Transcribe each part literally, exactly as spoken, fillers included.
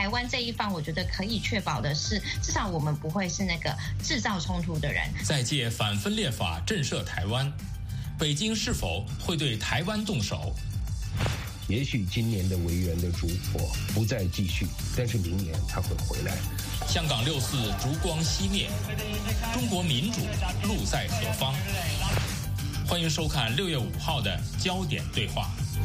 台湾这一方，我觉得可以确保的是，至少我们不会是那个制造冲突的人。 再借反分裂法震慑台湾，北京是否会对台湾动手？ 也许今年的维园的烛火不再继续，但是明年它会回来。 香港六四烛光熄灭，中国民主路在何方？欢迎收看六月五号的焦点对话。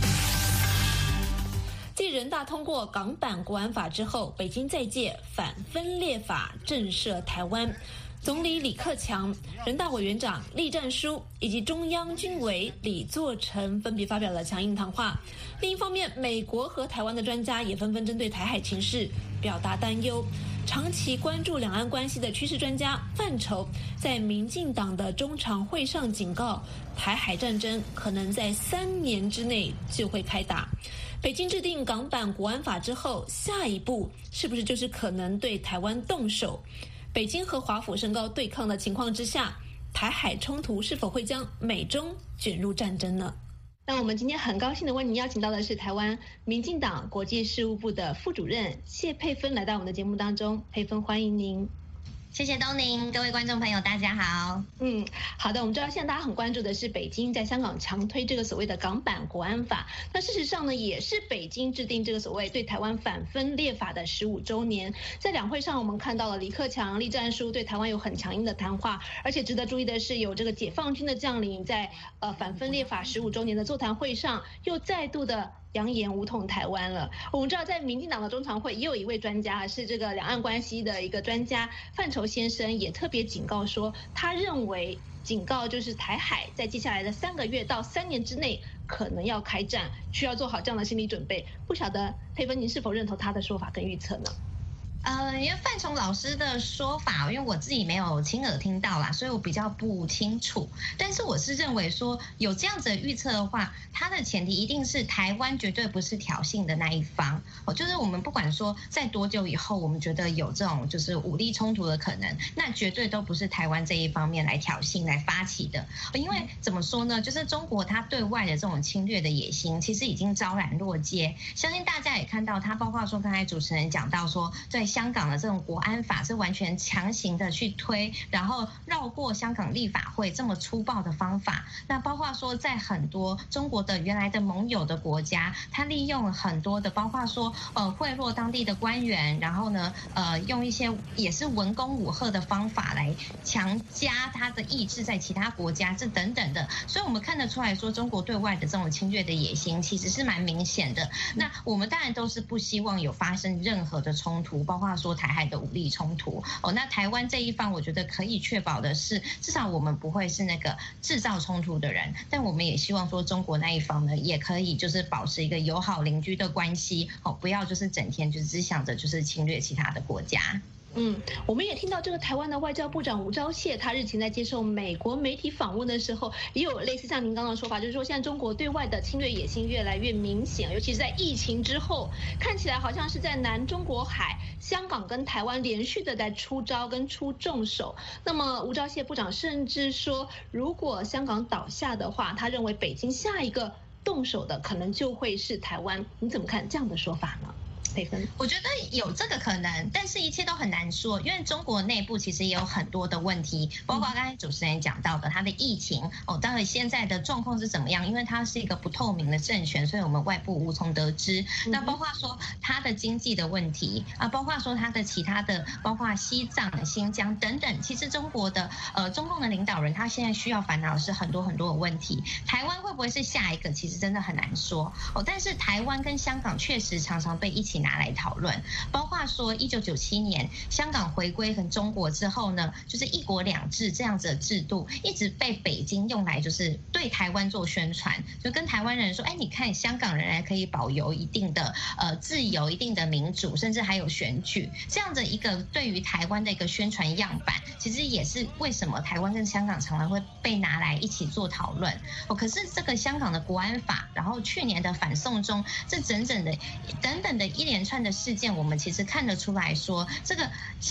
继人大通过港版国安法之后，北京再借反分裂法震慑台湾。总理李克强、人大委员长栗战书以及中央军委李作成分别发表了强硬谈话。另一方面，美国和台湾的专家也纷纷针对台海情势表达担忧。长期关注两岸关系的趋势专家范畴在民进党的中常会上警告，台海战争可能在三年之内就会开打。北京制定港版国安法之后，下一步是不是就是可能对台湾动手？北京和华府升高对抗的情况之下，台海冲突是否会将美中卷入战争呢？那我们今天很高兴的为您邀请到的是台湾民进党国际事务部的副主任谢佩芬来到我们的节目当中。佩芬，欢迎您。 谢谢东宁，各位观众朋友，大家好。 嗯，好的，我们知道现在大家很关注的是北京在香港强推这个所谓的港版国安法，那事实上呢，也是北京制定这个所谓对台湾反分裂法的十五周年。在两会上，我们看到了李克强、栗战书对台湾有很强硬的谈话，而且值得注意的是，有这个解放军的将领在呃反分裂法十五周年的座谈会上，又再度的扬言武统台湾了。我们知道，在民进党的中常会也有一位专家，是这个两岸关系的一个专家范畴先生，也特别警告说，他认为警告就是台海在接下来的三个月到三年之内可能要开战，需要做好这样的心理准备。不晓得佩芬，您是否认同他的说法跟预测呢？ 呃，因为范崇老师的说法，因为我自己没有亲耳听到啦，所以我比较不清楚。但是我是认为说，有这样子的预测的话，它的前提一定是台湾绝对不是挑衅的那一方。哦，就是我们不管说在多久以后，我们觉得有这种就是武力冲突的可能，那绝对都不是台湾这一方面来挑衅、来发起的。因为怎么说呢，就是中国它对外的这种侵略的野心，其实已经昭然若揭。相信大家也看到，它包括说刚才主持人讲到说，在香港的这种国安法是完全强行的去推，然后绕过香港立法会这么粗暴的方法。那包括说在很多中国的原来的盟友的国家，他利用很多的，包括说呃贿赂当地的官员，然后呢呃用一些也是文攻武吓的方法来强加他的意志在其他国家，这等等的。所以我们看得出来说，中国对外的这种侵略的野心其实是蛮明显的。那我们当然都是不希望有发生任何的冲突，包括说台海的武力冲突哦。那台湾这一方，我觉得可以确保的是，至少我们不会是那个制造冲突的人。但我们也希望说，中国那一方呢，也可以就是保持一个友好邻居的关系哦，不要就是整天就只想着就是侵略其他的国家。 嗯，我们也听到这个台湾的外交部长吴钊燮，他日前在接受美国媒体访问的时候，也有类似像您刚刚的说法，就是说现在中国对外的侵略野心越来越明显，尤其是在疫情之后，看起来好像是在南中国海、香港跟台湾连续的在出招跟出重手。那么吴钊燮部长甚至说，如果香港倒下的话，他认为北京下一个动手的可能就会是台湾。你怎么看这样的说法呢？ 我觉得有这个可能，但是一切都很难说，因为中国内部其实也有很多的问题，包括刚才主持人讲到的，它的疫情哦，当然现在的状况是怎么样？因为它是一个不透明的政权，所以我们外部无从得知。那包括说它的经济的问题啊，包括说它的其他的，包括西藏、新疆等等，其实中国的呃中共的领导人他现在需要烦恼的是很多很多的问题。台湾会不会是下一个？其实真的很难说哦。但是台湾跟香港确实常常被一起拿来讨论，包括说一九九七年香港回归跟中国之后呢，就是一国两制这样子的制度一直被北京用来就是对台湾做宣传，就跟台湾人说，哎，你看香港仍然可以保有一定的呃自由、一定的民主，甚至还有选举，这样的一个对于台湾的一个宣传样板，其实也是为什么台湾跟香港常常会被拿来一起做讨论。哦，可是这个香港的国安法，然后去年的反送中，这整整的等等的一连串的事件，我们其实看得出来说，这个像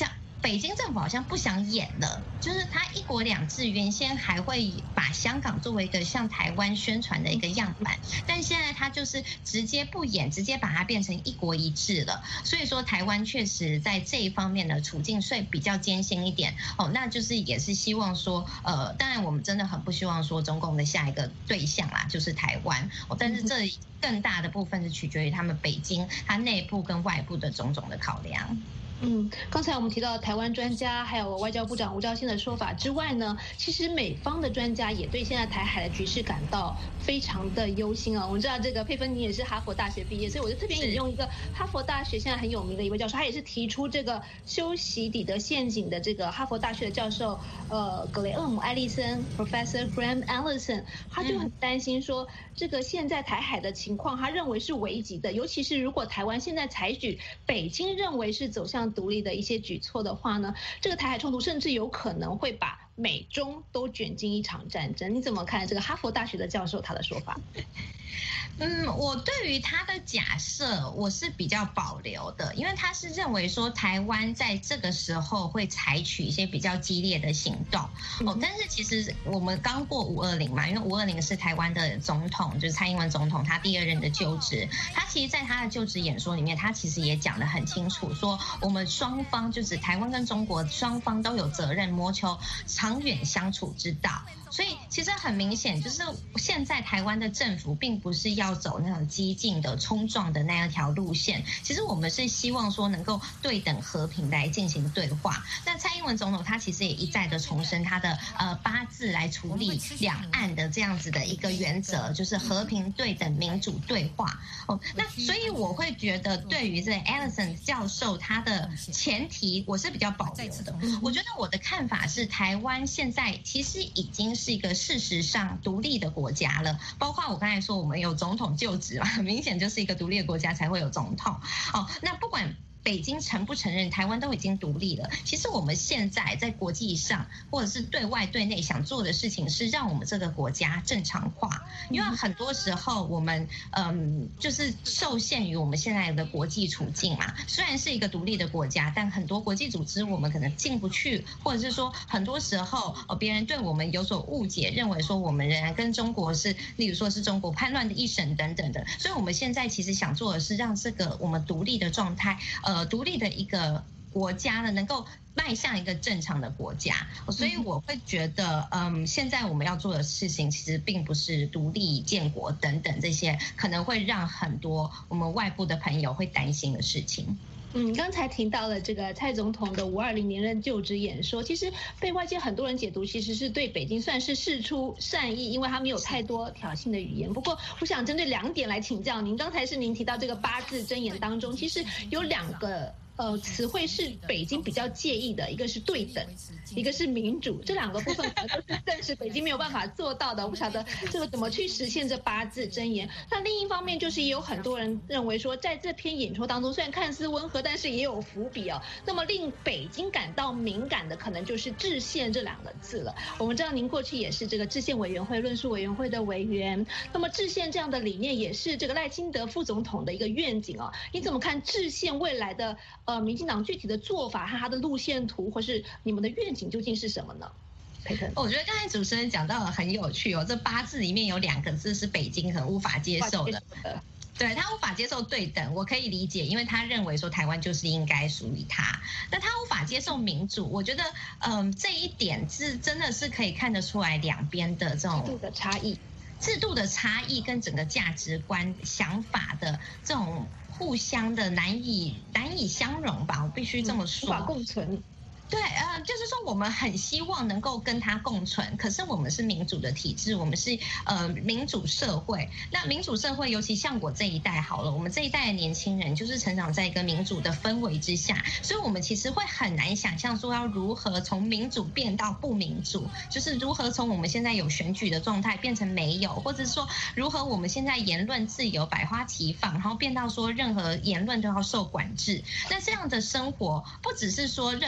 北京政府好像不想演了，就是他一国两制原先还会把香港作为一个向台湾宣传的一个样板，但现在他就是直接不演，直接把它变成一国一制了。所以说台湾确实在这一方面的处境会比较艰辛一点哦，那就是也是希望说，呃，当然我们真的很不希望说中共的下一个对象啦就是台湾哦，但是这更大的部分是取决于他们北京它内部跟外部的种种的考量。 嗯，刚才我们提到台湾专家还有外交部长吴钊燮的说法之外呢，其实美方的专家也对现在台海的局势感到非常的忧心啊。我们知道这个佩芬你也是哈佛大学毕业，所以我就特别引用一个哈佛大学现在很有名的一位教授，他也是提出这个修习底德陷阱的这个哈佛大学的教授，呃，格雷厄姆·艾利森 Professor Graham Allison， 他就很担心说，这个现在台海的情况，他认为是危急的，尤其是如果台湾现在采取北京认为是走向独立的一些举措的话呢，这个台海冲突甚至有可能会把美中都卷进一场战争。你怎么看这个哈佛大学的教授他的说法？ 嗯，我对于他的假设我是比较保留的，因为他是认为说台湾在这个时候会采取一些比较激烈的行动哦。但是其实我们刚过五二零嘛，因为五二零是台湾的总统，就是蔡英文总统他第二任的就职，他其实在他的就职演说里面，他其实也讲得很清楚，说我们双方就是台湾跟中国双方都有责任谋求长远相处之道。所以其实很明显，就是现在台湾的政府并不是要走那种激进的冲撞的那一条路线，其实我们是希望说能够对等和平来进行对话。那蔡英文总统他其实也一再的重申他的呃八字来处理两岸的这样子的一个原则，就是和平对等民主对话哦。那所以我会觉得对于这 Allison 教授他的前提我是比较保留的。我觉得我的看法是台湾现在其实已经是一个事实上独立的国家了，包括我刚才说我们有总统就职嘛，很明显就是一个独立的国家才会有总统哦。那不管北京承不承认台湾都已经独立了，其实我们现在在国际上或者是对外对内想做的事情是让我们这个国家正常化，因为很多时候我们嗯就是受限于我们现在的国际处境嘛，虽然是一个独立的国家，但很多国际组织我们可能进不去，或者是说很多时候呃别人对我们有所误解，认为说我们仍然跟中国是例如说是中国叛乱的一省等等的，所以我们现在其实想做的是让这个我们独立的状态呃呃，独立的一个国家呢，能够迈向一个正常的国家，所以我会觉得，嗯，现在我们要做的事情，其实并不是独立建国等等这些可能会让很多我们外部的朋友会担心的事情。 嗯，刚才提到了这个蔡总统的五二零连任就职演说，其实被外界很多人解读，其实是对北京算是释出善意，因为他没有太多挑衅的语言。不过，我想针对两点来请教您。刚才是您提到这个八字真言当中，其实有两个呃词汇是北京比较介意的，一个是对等，一个是民主，这两个部分可能都是暂时北京没有办法做到的。我不晓得这个怎么去实现这八字真言。那另一方面就是也有很多人认为说，在这篇演说当中，虽然看似温和，但是也有伏笔哦。那么令北京感到敏感的，可能就是制宪这两个字了。我们知道您过去也是这个制宪委员会、论述委员会的委员，那么制宪这样的理念也是这个赖清德副总统的一个愿景哦。你怎么看制宪未来的呃民进党具体的做法和他的路线图，或是你们的愿景究竟是什么呢？ 我觉得刚才主持人讲到的很有趣哦，这八字里面有两个字是北京很无法接受的，对，他无法接受对等，我可以理解，因为他认为说台湾就是应该属于他。那他无法接受民主，我觉得嗯这一点是真的是可以看得出来两边的这种制度的差异， 制度的差异跟整个价值观想法的这种互相的难以难以相容吧，我必须这么说， 无法共存。 对，呃，就是说我们很希望能够跟它共存，可是我们是民主的体制，我们是呃民主社会。那民主社会，尤其像我这一代好了，我们这一代的年轻人就是成长在一个民主的氛围之下，所以我们其实会很难想象说要如何从民主变到不民主，就是如何从我们现在有选举的状态变成没有，或者说如何我们现在言论自由百花齐放，然后变到说任何言论都要受管制。那这样的生活不只是说任何的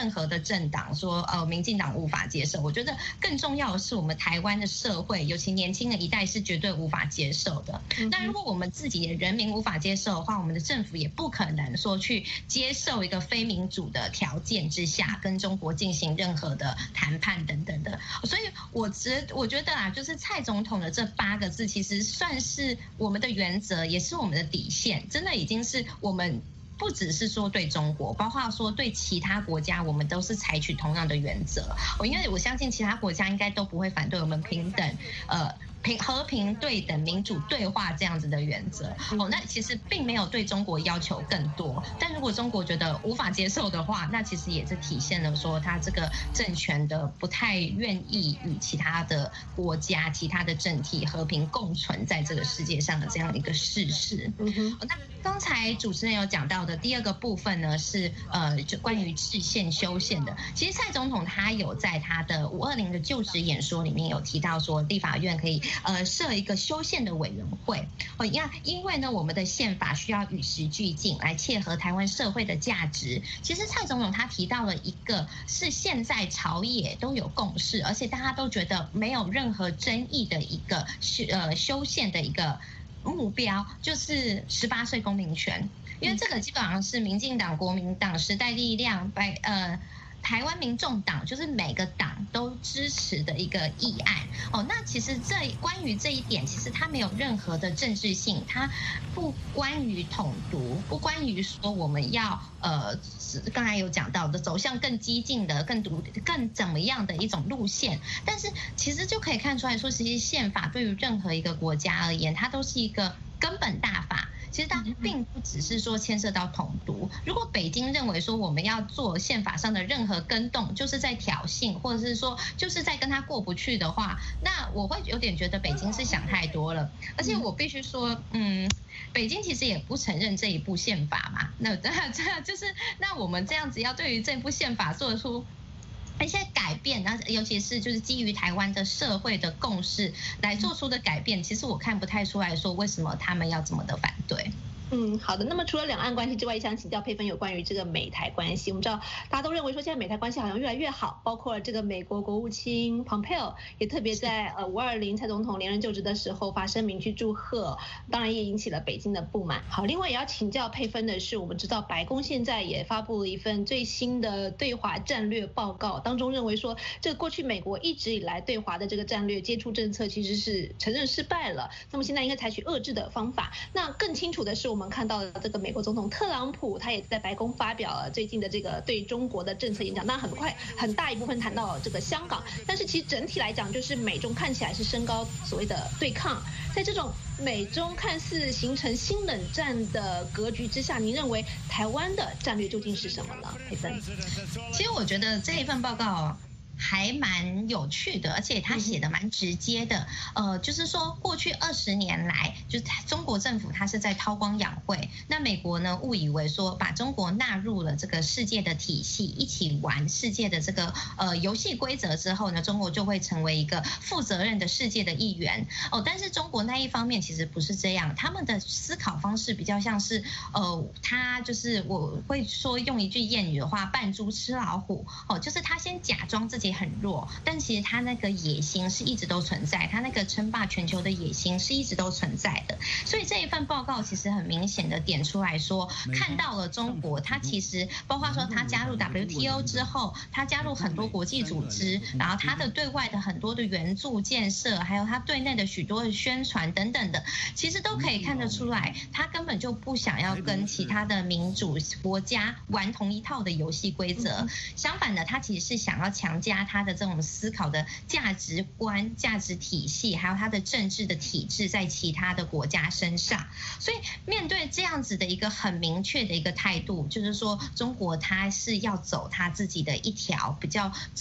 政党说呃民进党无法接受，我觉得更重要的是我们台湾的社会，尤其年轻的一代是绝对无法接受的。那如果我们自己的人民无法接受的话，我们的政府也不可能说去接受一个非民主的条件之下跟中国进行任何的谈判等等的。所以我觉我觉得啊，就是蔡总统的这八个字其实算是我们的原则，也是我们的底线，真的已经是我们不只是说对中国，包括说对其他国家，我们都是采取同样的原则。我因为我相信其他国家应该都不会反对我们平等，呃。平和平对等民主对话这样子的原则哦，那其实并没有对中国要求更多，但如果中国觉得无法接受的话，那其实也是体现了说他这个政权的不太愿意与其他的国家、其他的政体和平共存在这个世界上的这样一个事实。嗯哼，那刚才主持人有讲到的第二个部分呢，是呃就关于制宪修宪的。其实蔡总统他有在他的五二零的就职演说里面有提到说，立法院可以。呃，设一个修宪的委员会哦，因因为呢，我们的宪法需要与时俱进，来切合台湾社会的价值。其实蔡总统他提到了一个是现在朝野都有共识，而且大家都觉得没有任何争议的一个修呃修宪的一个目标，就是十八岁公民权。因为这个基本上是民进党、国民党、时代力量、白呃。台湾民众党就是每个党都支持的一个议案哦。那其实这关于这一点，其实它没有任何的政治性，它不关于统独，不关于说我们要呃刚才有讲到的走向更激进的、更独、更怎么样的一种路线。但是其实就可以看出来说，其实宪法对于任何一个国家而言，它都是一个根本大法。其实它并不只是说牵涉到统独。如果北京认为说我们要做宪法上的任何更动，就是在挑衅，或者是说就是在跟他过不去的话，那我会有点觉得北京是想太多了。而且我必须说，嗯，北京其实也不承认这一部宪法嘛。那这这就是那我们这样子要对于这部宪法做出一些改变，那尤其是就是基于台湾的社会的共识来做出的改变，其实我看不太出来说为什么他们要这么的反对。 嗯，好的。那么除了两岸关系之外，也想请教佩芬有关于这个美台关系。我们知道大家都认为说现在美台关系好像越来越好，包括这个美国国务卿蓬佩奥也特别在呃五二零蔡总统连任就职的时候发声明去祝贺，当然也引起了北京的不满。好，另外也要请教佩芬的是，我们知道白宫现在也发布了一份最新的对华战略报告，当中认为说这个过去美国一直以来对华的这个战略接触政策其实是承认失败了，那么现在应该采取遏制的方法。那更清楚的是，我们我们看到的这个美国总统特朗普，他也在白宫发表了最近的这个对中国的政策演讲，当然很快很大一部分谈到这个香港，但是其实整体来讲，就是美中看起来是升高所谓的对抗。在这种美中看似形成新冷战的格局之下，您认为台湾的战略究竟是什么呢？佩芬， 其实我觉得这一份报告还蛮有趣的，而且他写的蛮直接的。呃，就是说过去二十年来，就是中国政府它是在韬光养晦，那美国呢误以为说把中国纳入了这个世界的体系，一起玩世界的这个呃游戏规则之后呢，中国就会成为一个负责任的世界的一员。哦，但是中国那一方面其实不是这样，他们的思考方式比较像是呃，他就是我会说用一句谚语的话，扮猪吃老虎。哦，就是他先假装自己很弱，但其实他那个野心是一直都存在，他那个称霸全球的野心是一直都存在的。所以这一份报告其实很明显的点出来说，看到了中国，他其实包括说他加入 W T O 之后，他加入很多国际组织，然后他的对外的很多的援助建设，还有他对内的许多的宣传等等的，其实都可以看得出来，他根本就不想要跟其他的民主国家玩同一套的游戏规则。相反的，他其实是想要强加他的这种思考的价值观、价值体系，还有他的政治的体制在其他的国家身上。所以面对这样子的一个很明确的一个态度，就是说中国他是要走他自己的一条比较走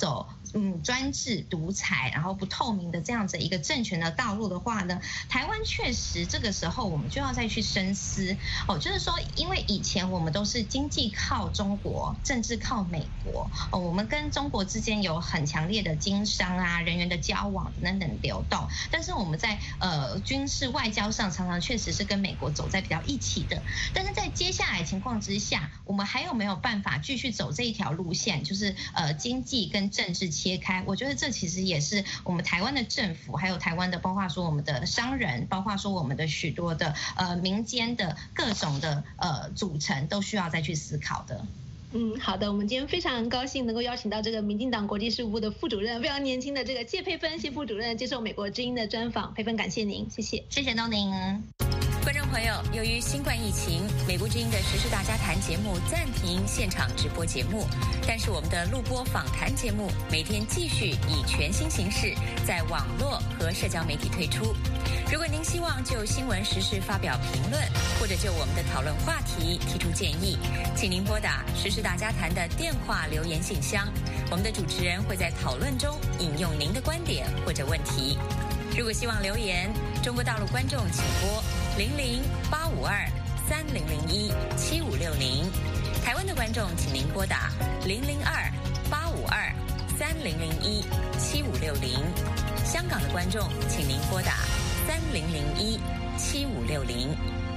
嗯专制独裁，然后不透明的这样子一个政权的道路的话呢，台湾确实这个时候我们就要再去深思哦，就是说，因为以前我们都是经济靠中国，政治靠美国哦，我们跟中国之间有很强烈的经商啊、人员的交往等等流动，但是我们在呃军事外交上常常确实是跟美国走在比较一起的，但是在接下来情况之下，我们还有没有办法继续走这一条路线，就是呃经济跟政治切开？我觉得这其实也是我们台湾的政府，还有台湾的包括说我们的商人，包括说我们的许多的呃民间的各种的呃组成，都需要再去思考的。 嗯，好的，我们今天非常高兴能够邀请到这个民进党国际事务部的副主任，非常年轻的这个谢佩芬谢副主任接受美国之音的专访。佩芬，感谢您，谢谢， 谢谢东宁。 观众朋友，由于新冠疫情，美国之音的时事大家谈节目暂停现场直播节目，但是我们的录播访谈节目每天继续以全新形式在网络和社交媒体推出。如果您希望就新闻时事发表评论，或者就我们的讨论话题提出建议，请您拨打时事大家谈的电话留言信箱，我们的主持人会在讨论中引用您的观点或者问题。如果希望留言，中国大陆观众请拨零零八五二三零零一七五六零，台湾的观众请您拨打零零二八五二三零零一七五六零，香港的观众请您拨打三零零一七五六零。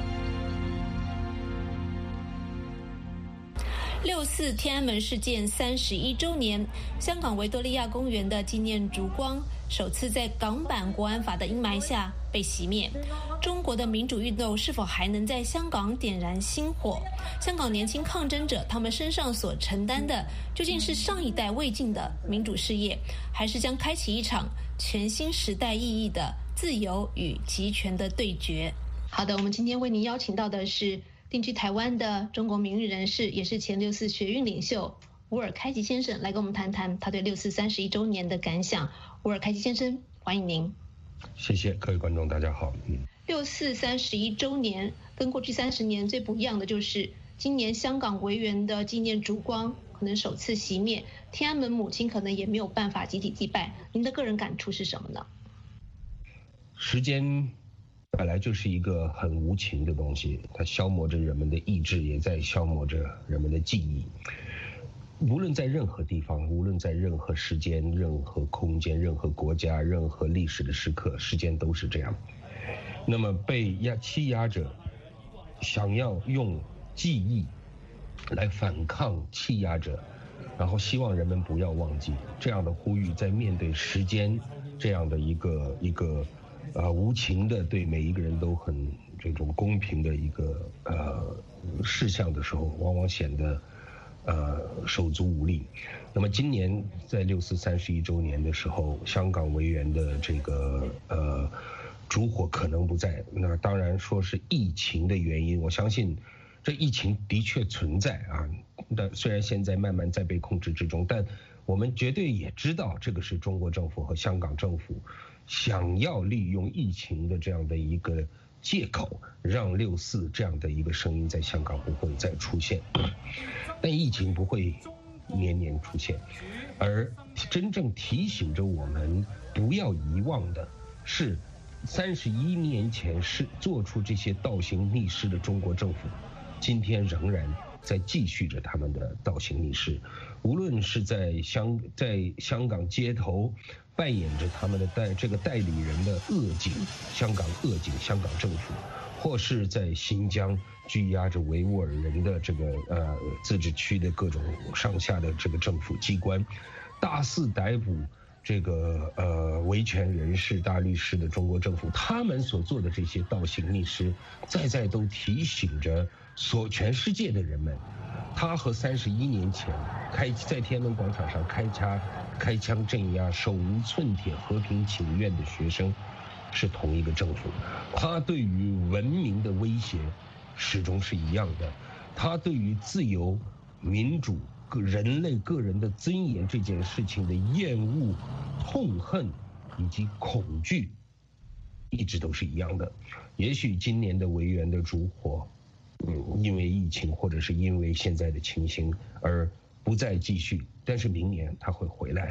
六四天安门事件三十一周年，香港维多利亚公园的纪念烛光首次在港版国安法的阴霾下被熄灭。中国的民主运动是否还能在香港点燃星火？香港年轻抗争者他们身上所承担的究竟是上一代未尽的民主事业，还是将开启一场全新时代意义的自由与集权的对决？好的，我们今天为您邀请到的是定居台湾的中国民运人士，也是前六四学运领袖吴尔开吉先生，来跟我们谈谈他对六四三十一周年的感想。吴尔开吉先生，欢迎您。 谢谢各位观众，大家好。嗯， 六四三十一周年跟过去三十年最不一样的就是，今年香港维园的纪念烛光可能首次熄灭，天安门母亲可能也没有办法集体祭拜。您的个人感触是什么呢？ 时间本来就是一个很无情的东西，它消磨着人们的意志，也在消磨着人们的记忆。无论在任何地方，无论在任何时间、任何空间、任何国家、任何历史的时刻，时间都是这样。那么被压欺压者想要用记忆来反抗欺压者，然后希望人们不要忘记，这样的呼吁在面对时间这样的一个一个呃无情的对每一个人都很这种公平的一个呃事项的时候，往往显得呃手足无力。那么今年在六四三十一周年的时候，香港维园的这个呃烛火可能不在，那当然说是疫情的原因，我相信这疫情的确存在啊，但虽然现在慢慢在被控制之中，但我们绝对也知道这个是中国政府和香港政府想要利用疫情的这样的一个借口，让六四这样的一个声音在香港不会再出现。但疫情不会年年出现，而真正提醒着我们不要遗忘的是，三十一年前是做出这些倒行逆施的中国政府，今天仍然在继续着他们的倒行逆施。无论是在香在香港街头扮演着他们的代这个代理人的恶警，香港恶警香港政府，或是在新疆拘押着维吾尔人的这个呃自治区的各种上下的这个政府机关，大肆逮捕这个呃维权人士、大律师的中国政府，他们所做的这些倒行逆施，再再都提醒着所全世界的人们，他和三十一年前开在天安门广场上开枪开枪镇压手无寸铁和平请愿的学生是同一个政府，他对于文明的威胁始终是一样的，他对于自由、民主、人类个人的尊严这件事情的厌恶、痛恨以及恐惧，一直都是一样的。也许今年的维园的烛火，嗯，因为疫情或者是因为现在的情形而不再继续，但是明年它会回来。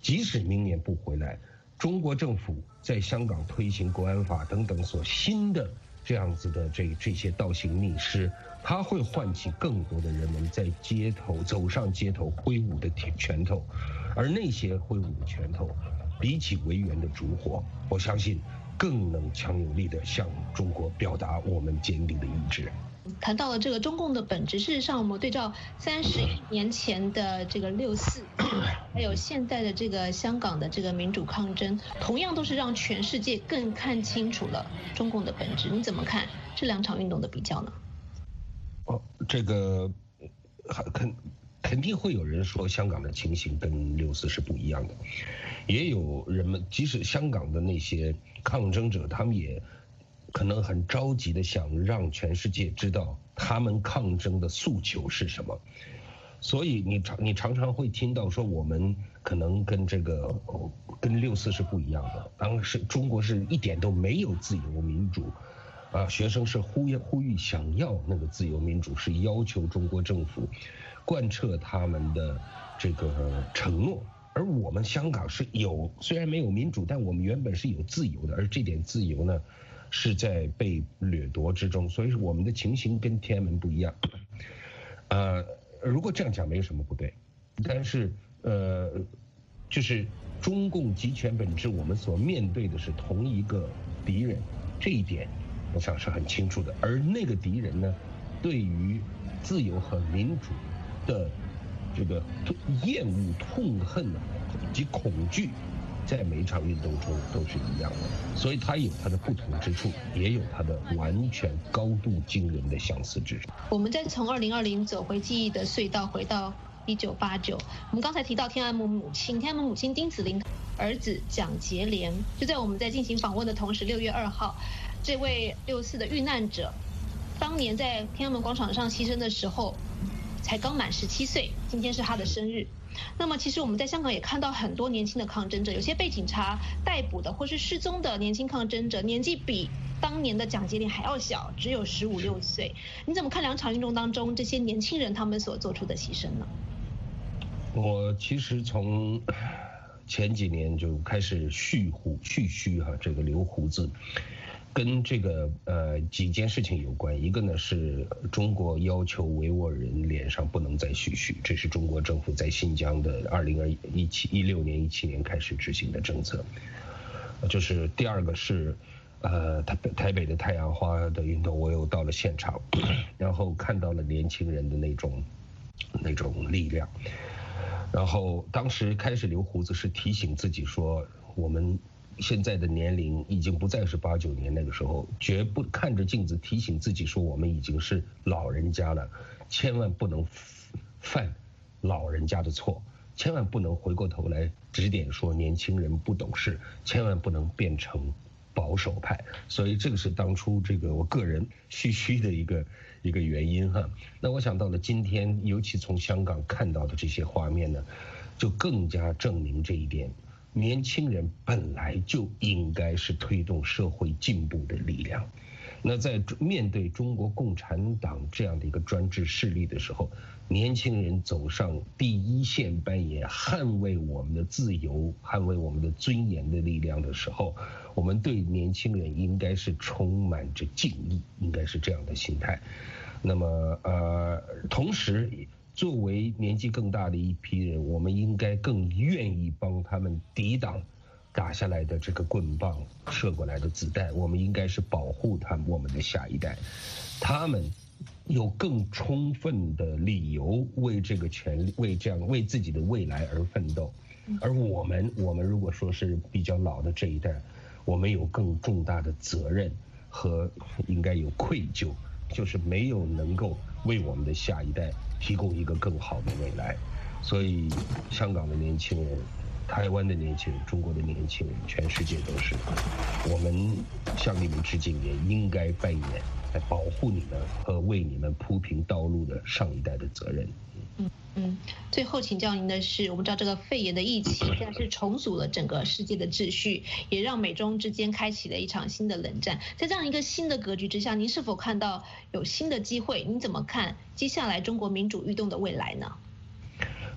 即使明年不回来，中国政府在香港推行国安法等等所新的这样子的这这些倒行逆施，它会唤起更多的人们在街头走上街头挥舞的拳头，而那些挥舞的拳头，比起维园的烛火，我相信更能强有力地向中国表达我们坚定的意志。 谈到了这个中共的本质，事实上我们对照三十一年前的这个六四，还有现在的这个香港的这个民主抗争，同样都是让全世界更看清楚了中共的本质。你怎么看这两场运动的比较呢？ 哦，这个肯肯定会有人说香港的情形跟六四是不一样的，也有人们即使香港的那些抗争者，他们也可能很着急的想让全世界知道他们抗争的诉求是什么，所以你常你常常会听到说我们可能跟这个、哦、跟六四是不一样的，当时中国是一点都没有自由民主，啊，学生是呼呼吁想要那个自由民主，是要求中国政府贯彻他们的这个承诺。而我们香港是有，虽然没有民主，但我们原本是有自由的，而这点自由呢是在被掠夺之中，所以我们的情形跟天安门不一样。呃，如果这样讲没有什么不对，但是呃，就是中共集权本质，我们所面对的是同一个敌人，这一点我想是很清楚的。而那个敌人呢，对于自由和民主的这个厌恶、痛恨以及恐惧，在每一场运动中都是一样的，所以它有它的不同之处，也有它的完全高度惊人的相似之处。 我们再从二零二零走回记忆的隧道，回到一九八九。我们刚才提到天安门母亲，天安门母亲丁子霖儿子蒋捷莲，就在我们在进行访问的同时，六月二号，这位六四的遇难者，当年在天安门广场上牺牲的时候，才刚满十七岁，今天是他的生日。那么其实我们在香港也看到很多年轻的抗争者，有些被警察逮捕的或是失踪的年轻抗争者，年纪比当年的蒋捷莲还要小，只有十五六岁。你怎么看两场运动当中这些年轻人他们所做出的牺牲呢？ 我其实从前几年就开始蓄胡蓄须哈、啊，这个留胡子，跟这个呃几件事情有关。一个呢是中国要求维吾尔人脸上不能再蓄须，这是中国政府在新疆的二零二一七一六年一七年开始执行的政策。就是第二个是呃台台北的太阳花的运动，我又到了现场，然后看到了年轻人的那种那种力量。然后当时开始留胡子是提醒自己说，我们现在的年龄已经不再是八九年那个时候，绝不看着镜子提醒自己说我们已经是老人家了，千万不能犯老人家的错，千万不能回过头来指点说年轻人不懂事，千万不能变成保守派。所以这个是当初这个我个人蓄须的一个一个原因哈。那我想到了今天，尤其从香港看到的这些画面呢，就更加证明这一点。年轻人本来就应该是推动社会进步的力量。那在面对中国共产党这样的一个专制势力的时候，年轻人走上第一线扮演捍卫我们的自由、捍卫我们的尊严的力量的时候，我们对年轻人应该是充满着敬意，应该是这样的心态。那么呃，同时作为年纪更大的一批人，我们应该更愿意帮他们抵挡打下来的这个棍棒、射过来的子弹。我们应该是保护他们，我们的下一代，他们有更充分的理由为这个权利、为这样为自己的未来而奋斗。而我们，我们如果说是比较老的这一代，我们有更重大的责任和应该有愧疚，就是没有能够为我们的下一代提供一个更好的未来。所以香港的年轻人、台湾的年轻人、中国的年轻人，全世界都是，我们向你们致敬，也应该扮演来保护你们和为你们铺平道路的上一代的责任。 嗯嗯，最后请教您的是，我们知道这个肺炎的疫情现在是重组了整个世界的秩序，也让美中之间开启了一场新的冷战。在这样一个新的格局之下，您是否看到有新的机会？您怎么看接下来中国民主运动的未来呢？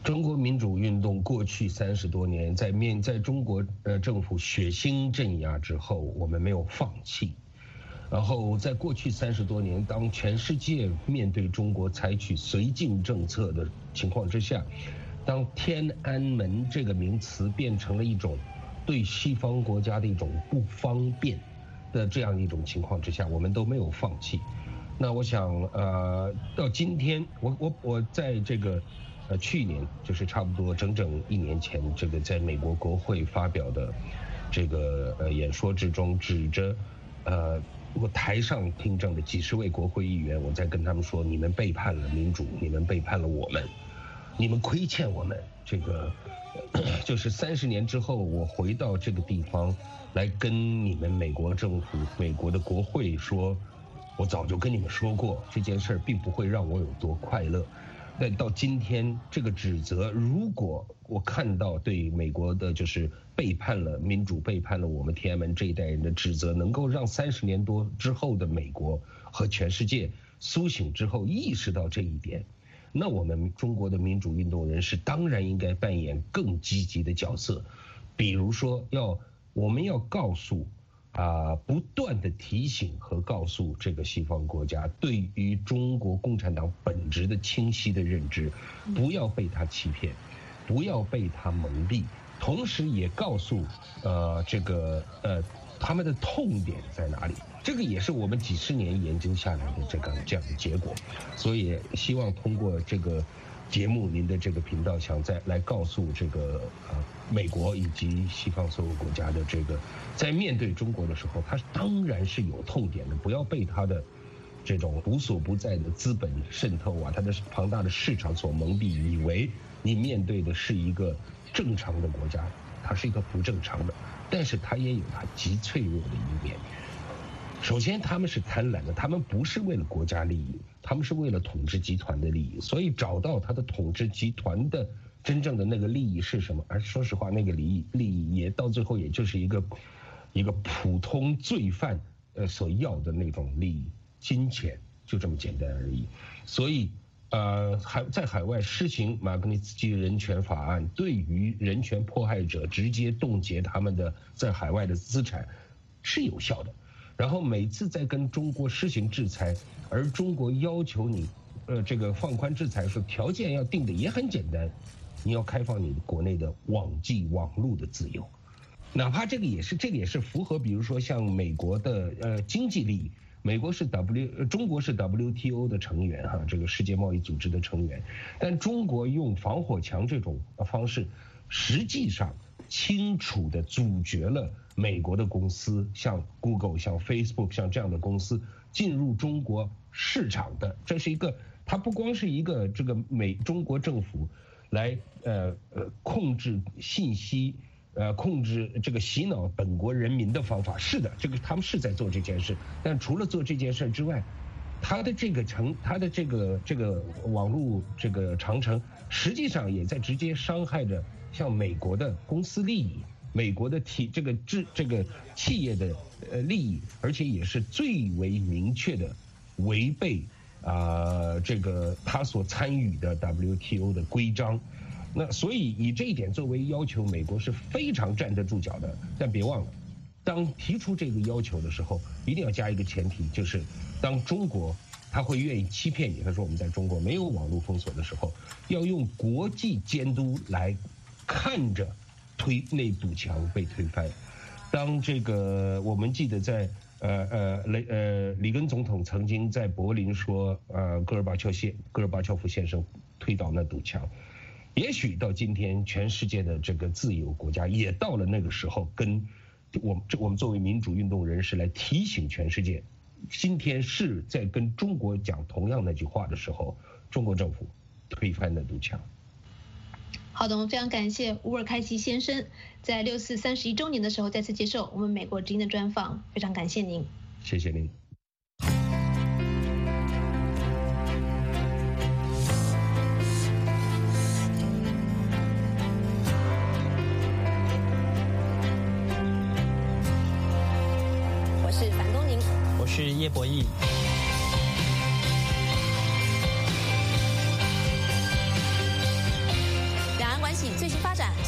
中国民主运动过去三十多年，在面在中国呃政府血腥镇压之后，我们没有放弃。然后在过去三十多年，当全世界面对中国采取绥靖政策的情况之下，当天安门这个名词变成了一种对西方国家的一种不方便的这样一种情况之下，我们都没有放弃。那我想，呃，到今天，我我我在这个。呃，去年就是差不多整整一年前，这个在美国国会发表的这个呃演说之中，指着呃我台上听证的几十位国会议员，我在跟他们说，你们背叛了民主，你们背叛了我们，你们亏欠我们。这个就是三十年之后，我回到这个地方来跟你们美国政府、美国的国会说，我早就跟你们说过，这件事儿并不会让我有多快乐。但到今天，这个指责，如果我看到对美国的就是背叛了民主、背叛了我们天安门这一代人的指责，能够让三十年多之后的美国和全世界苏醒之后意识到这一点，那我们中国的民主运动人士当然应该扮演更积极的角色，比如说要我们要告诉。啊，不断的提醒和告诉这个西方国家，对于中国共产党本质的清晰的认知，不要被他欺骗，不要被他蒙蔽，同时也告诉呃这个呃他们的痛点在哪里。这个也是我们几十年研究下来的这个这样的结果，所以希望通过这个节目，您的这个频道想再来告诉这个呃美国以及西方所有国家的这个，在面对中国的时候，他当然是有痛点的，不要被他的这种无所不在的资本渗透啊，他的庞大的市场所蒙蔽，以为你面对的是一个正常的国家，它是一个不正常的，但是它也有它极脆弱的一面。首先他们是贪婪的，他们不是为了国家利益，他们是为了统治集团的利益，所以找到他的统治集团的真正的那个利益是什么，而说实话那个利益利益也到最后也就是一个一个普通罪犯呃所要的那种利益，金钱，就这么简单而已。所以呃海在海外施行马格尼茨基人权法案，对于人权迫害者直接冻结他们的在海外的资产是有效的。然后每次在跟中国施行制裁，而中国要求你，呃，这个放宽制裁的时候，条件要定的也很简单，你要开放你国内的网际网络的自由，哪怕这个也是这个也是符合，比如说像美国的呃经济利益，美国是 W， 中国是 W T O 的成员哈，这个世界贸易组织的成员，但中国用防火墙这种方式，实际上清楚地阻绝了美国的公司，像 Google、像 Facebook、像这样的公司进入中国市场的，这是一个，它不光是一个这个美中国政府来呃呃控制信息，呃控制这个洗脑本国人民的方法，是的，这个他们是在做这件事，但除了做这件事之外，它的这个城，它的这个这个网络这个长城，实际上也在直接伤害着像美国的公司利益。美国的体这个制这个企业的呃利益，而且也是最为明确的违背啊、呃、这个他所参与的 W T O 的规章。那所以以这一点作为要求，美国是非常站得住脚的。但别忘了，当提出这个要求的时候，一定要加一个前提，就是当中国他会愿意欺骗你，他说我们在中国没有网络封锁的时候，要用国际监督来看着推那堵墙被推翻。当这个我们记得在呃呃雷呃里根总统曾经在柏林说，呃戈尔巴乔先戈尔巴乔夫先生推倒那堵墙，也许到今天全世界的这个自由国家也到了那个时候，跟我们我们作为民主运动人士来提醒全世界，今天是在跟中国讲同样那句话的时候，中国政府推翻那堵墙。 好的，我们非常感谢乌尔开齐先生在六四三十一周年的时候再次接受我们美国之音的专访，非常感谢您。 谢谢您。 我是樊东宁， 我是叶博弈。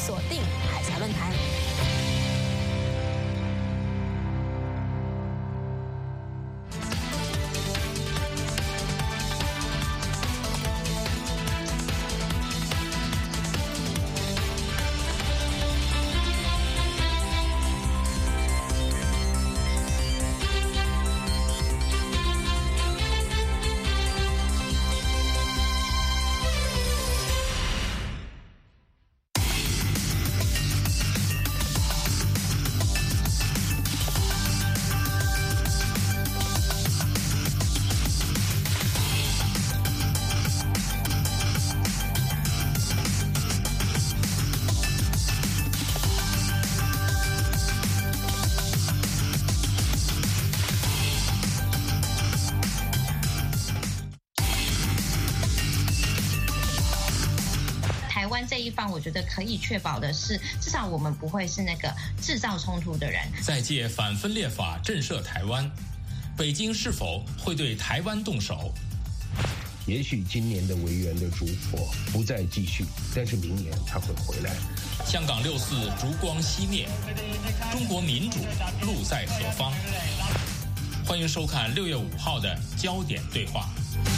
锁定海峡论坛。 这一方我觉得可以确保的是，至少我们不会是那个制造冲突的人。 在借反分裂法震慑台湾，北京是否会对台湾动手？ 也许今年的维园的烛火不再继续，但是明年它会回来。 香港六四烛光熄灭，中国民主路在何方？欢迎收看六月五号的焦点对话。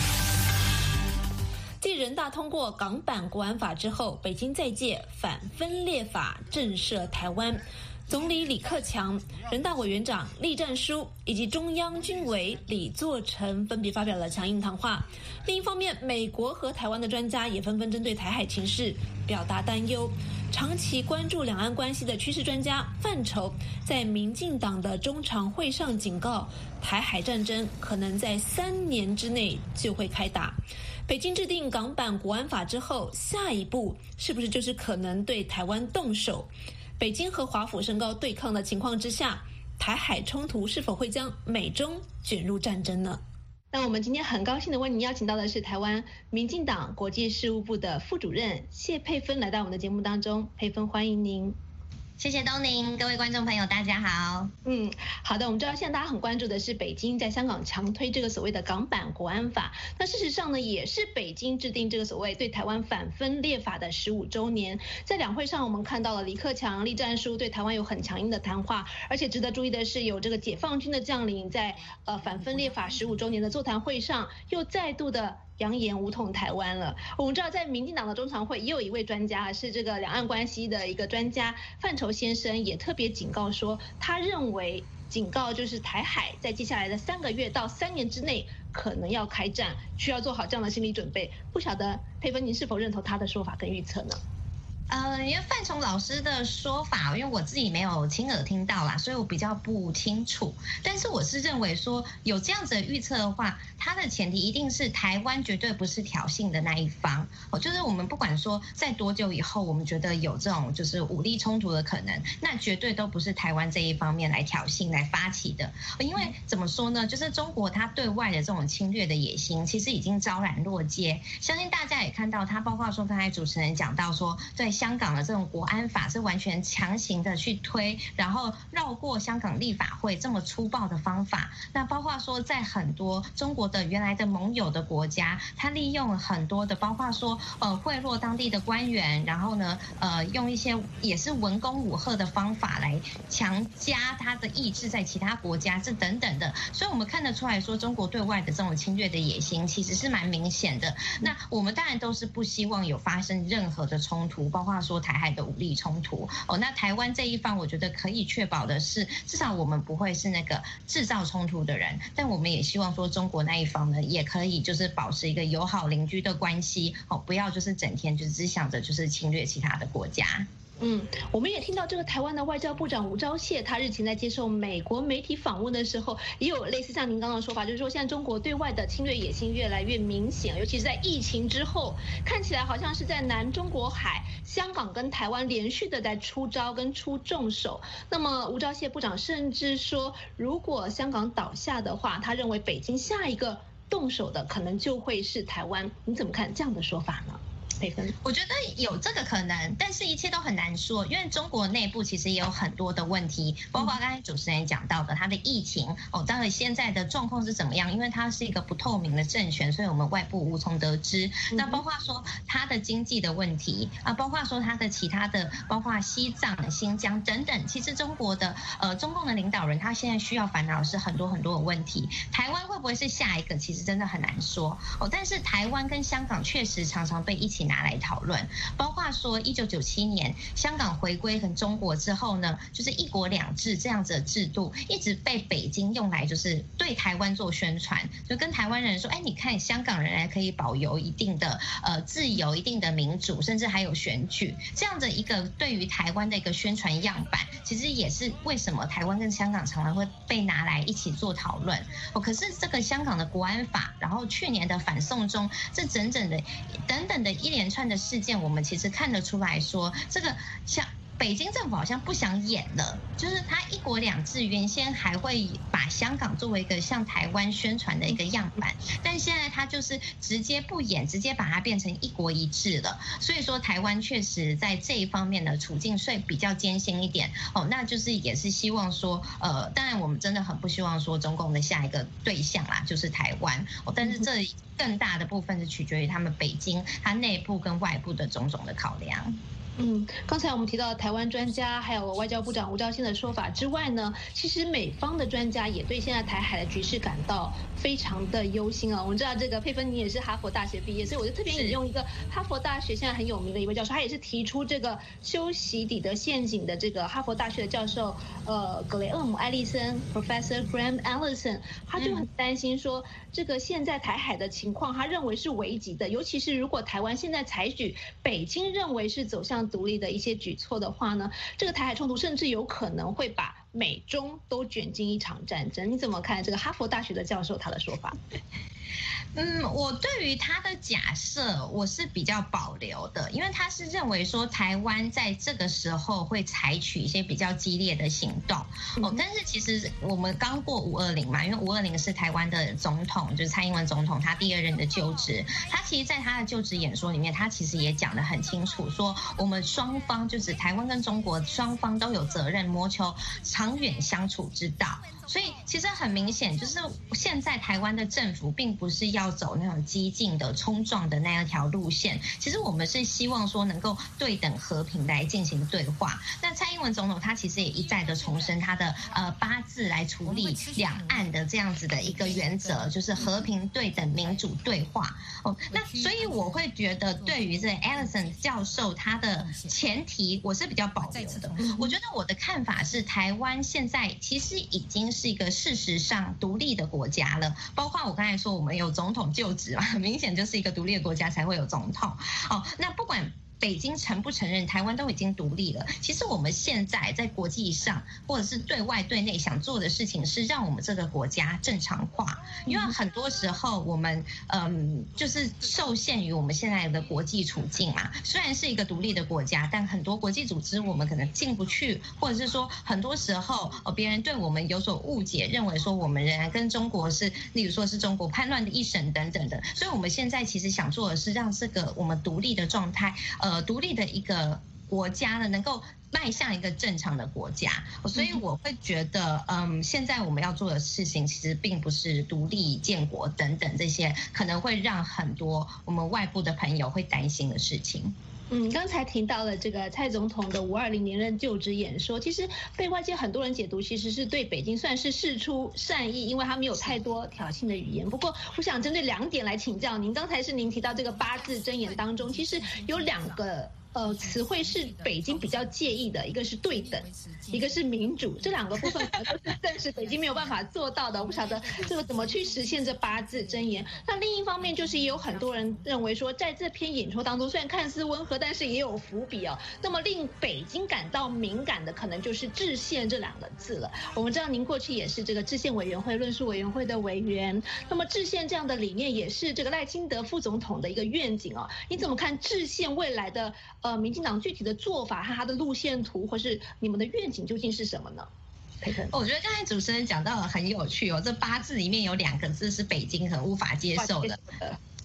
继人大通过港版国安法之后，北京再借反分裂法震慑台湾。总理李克强、人大委员长栗战书以及中央军委李作成分别发表了强硬谈话。另一方面，美国和台湾的专家也纷纷针对台海情势表达担忧。长期关注两岸关系的趋势专家范畴在民进党的中常会上警告，台海战争可能在三年之内就会开打。北京制定港版国安法之后，下一步是不是就是可能对台湾动手？北京和华府升高对抗的情况之下，台海冲突是否会将美中卷入战争呢？那我们今天很高兴的为您邀请到的是台湾民进党国际事务部的副主任谢佩芬来到我们的节目当中。佩芬，欢迎您。 谢谢东宁，各位观众朋友，大家好。 嗯，好的，我们知道现在大家很关注的是北京在香港强推这个所谓的港版国安法，那事实上呢，也是北京制定这个所谓对台湾反分裂法的十五周年。在两会上，我们看到了李克强、栗战书对台湾有很强硬的谈话，而且值得注意的是，有这个解放军的将领在呃反分裂法十五周年的座谈会上，又再度的扬言武统台湾了。我们知道，在民进党的中常会也有一位专家，是这个两岸关系的一个专家范畴先生，也特别警告说，他认为警告就是台海在接下来的三个月到三年之内可能要开战，需要做好这样的心理准备。不晓得佩芬，您是否认同他的说法跟预测呢？ 呃，因为范崇老师的说法，因为我自己没有亲耳听到啦，所以我比较不清楚。但是我是认为说，有这样子的预测的话，它的前提一定是台湾绝对不是挑衅的那一方。哦，就是我们不管说在多久以后，我们觉得有这种就是武力冲突的可能，那绝对都不是台湾这一方面来挑衅来发起的。因为怎么说呢，就是中国它对外的这种侵略的野心，其实已经昭然若揭。相信大家也看到，它包括说刚才主持人讲到说，对。香港的这种国安法是完全强行的去推，然后绕过香港立法会这么粗暴的方法。那包括说在很多中国的原来的盟友的国家，他利用很多的，包括说呃贿赂当地的官员，然后呢呃用一些也是文攻武吓的方法来强加他的意志在其他国家，这等等的。所以我们看得出来说，中国对外的这种侵略的野心其实是蛮明显的。那我们当然都是不希望有发生任何的冲突，包括话说台海的武力冲突哦，那台湾这一方，我觉得可以确保的是，至少我们不会是那个制造冲突的人，但我们也希望说中国那一方呢，也可以就是保持一个友好邻居的关系哦，不要就是整天就是只想着就是侵略其他的国家。 嗯，我们也听到这个台湾的外交部长吴钊燮，他日前在接受美国媒体访问的时候，也有类似像您刚刚的说法，就是说现在中国对外的侵略野心越来越明显，尤其是在疫情之后，看起来好像是在南中国海、香港跟台湾连续的在出招跟出重手。那么吴钊燮部长甚至说，如果香港倒下的话，他认为北京下一个动手的可能就会是台湾。你怎么看这样的说法呢？ 培芬？ 我觉得有这个可能，但是一切都很难说，因为中国内部其实也有很多的问题，包括刚才主持人讲到的，它的疫情哦，到底现在的状况是怎么样？因为它是一个不透明的政权，所以我们外部无从得知。那包括说它的经济的问题啊，包括说它的其他的，包括西藏、新疆等等，其实中国的呃中共的领导人他现在需要烦恼的是很多很多的问题。台湾会不会是下一个？其实真的很难说哦。但是台湾跟香港确实常常被一起拿来讨论，包括说一九九七年香港回归跟中国之后呢，就是一国两制这样子的制度，一直被北京用来就是对台湾做宣传，就跟台湾人说，哎，你看香港人还可以保有一定的呃自由、一定的民主，甚至还有选举，这样的一个对于台湾的一个宣传样板，其实也是为什么台湾跟香港常常会被拿来一起做讨论。哦，可是这个香港的国安法，然后去年的反送中，这整整的等等的一连串的事件，我们其实看得出来说，这个像北京政府好像不想演了，就是他一国两制原先还会把香港作为一个向台湾宣传的一个样板，但现在他就是直接不演，直接把它变成一国一制了。所以说台湾确实在这一方面的处境会比较艰辛一点哦，那就是也是希望说，呃，当然我们真的很不希望说中共的下一个对象啦就是台湾哦，但是这更大的部分是取决于他们北京它内部跟外部的种种的考量。 嗯，刚才我们提到台湾专家还有外交部长吴钊燮的说法之外呢，其实美方的专家也对现在台海的局势感到非常的忧心啊。我们知道这个佩芬你也是哈佛大学毕业，所以我就特别引用一个哈佛大学现在很有名的一位教授，他也是提出这个修习底德陷阱的这个哈佛大学的教授，呃，格雷厄姆·艾利森 Professor Graham Allison， 他就很担心说，这个现在台海的情况，他认为是危急的，尤其是如果台湾现在采取北京认为是走向独立的一些举措的话呢，这个台海冲突甚至有可能会把美中都卷进一场战争。你怎么看这个哈佛大学的教授他的说法？ 嗯，我对于他的假设我是比较保留的，因为他是认为说台湾在这个时候会采取一些比较激烈的行动哦。但是其实我们刚过五二零嘛，因为五二零是台湾的总统，就是蔡英文总统他第二任的就职，他其实在他的就职演说里面，他其实也讲得很清楚，说我们双方就是台湾跟中国双方都有责任谋求长远相处之道。所以其实很明显，就是现在台湾的政府并不是要走那种激进的冲撞的那样条路线，其实我们是希望说能够对等和平来进行对话。那蔡英文总统他其实也一再的重申他的呃八字来处理两岸的这样子的一个原则，就是和平、对等、民主对话。哦，那所以我会觉得对于这 Allison 教授他的前提我是比较保留的。我觉得我的看法是，台湾现在其实已经是是一个事实上独立的国家了，包括我刚才说我们有总统就职嘛，很明显就是一个独立的国家才会有总统哦。那不管北京承不承认台湾都已经独立了，其实我们现在在国际上或者是对外对内想做的事情是让我们这个国家正常化，因为很多时候我们嗯就是受限于我们现在的国际处境嘛，虽然是一个独立的国家，但很多国际组织我们可能进不去，或者是说很多时候呃别人对我们有所误解，认为说我们仍然跟中国是例如说是中国叛乱的一省等等的，所以我们现在其实想做的是让这个我们独立的状态呃呃，独立的一个国家呢，能够迈向一个正常的国家，所以我会觉得，嗯，现在我们要做的事情，其实并不是独立建国等等这些可能会让很多我们外部的朋友会担心的事情。 嗯，刚才提到了这个蔡总统的五二零连任就职演说，其实被外界很多人解读，其实是对北京算是释出善意，因为他没有太多挑衅的语言。不过，我想针对两点来请教您。刚才是您提到这个八字真言当中，其实有两个呃词汇是北京比较介意的，一个是对等，一个是民主，这两个部分可能都是暂时北京没有办法做到的。我不晓得这个怎么去实现这八字真言。那另一方面就是也有很多人认为说，在这篇演说当中，虽然看似温和，但是也有伏笔哦。那么令北京感到敏感的，可能就是制宪这两个字了。我们知道您过去也是这个制宪委员会、论述委员会的委员，那么制宪这样的理念也是这个赖清德副总统的一个愿景哦。你怎么看制宪未来的呃民进党具体的做法和他的路线图，或是你们的愿景究竟是什么呢？ 我觉得刚才主持人讲到的很有趣哦，这八字里面有两个字是北京很无法接受的。